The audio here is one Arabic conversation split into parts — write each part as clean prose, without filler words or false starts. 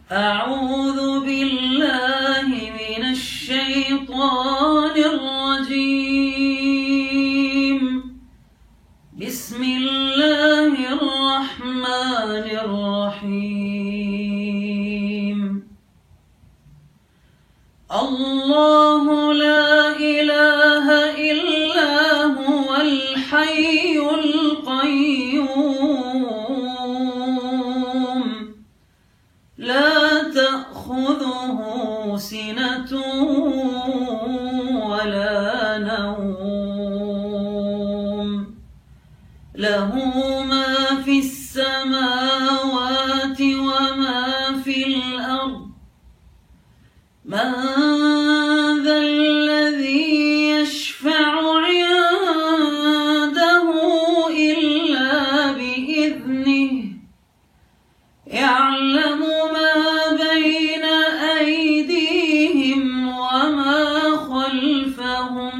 أعوذ بالله من الشيطان الرجيم. بسم الله الرحمن الرحيم. الله لا إله إلا هو الحي القيوم لا تأخذه سنة ولا نوم له ما في السماوات وما في الأرض. من ذا الذي يشفع عنده إلا بإذنه يعلم ما بين أيديهم وما خلفهم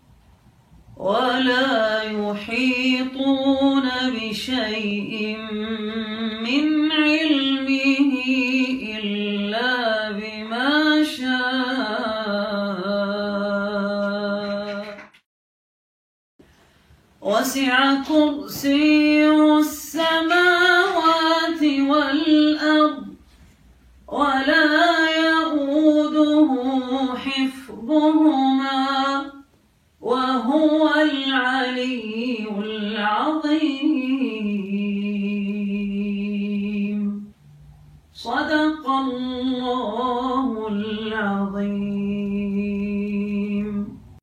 ولا يحيطون بشيء من علمه إلا بما شاء. وسع كرسيه السماوات والأرض ولا يئوده حفظهما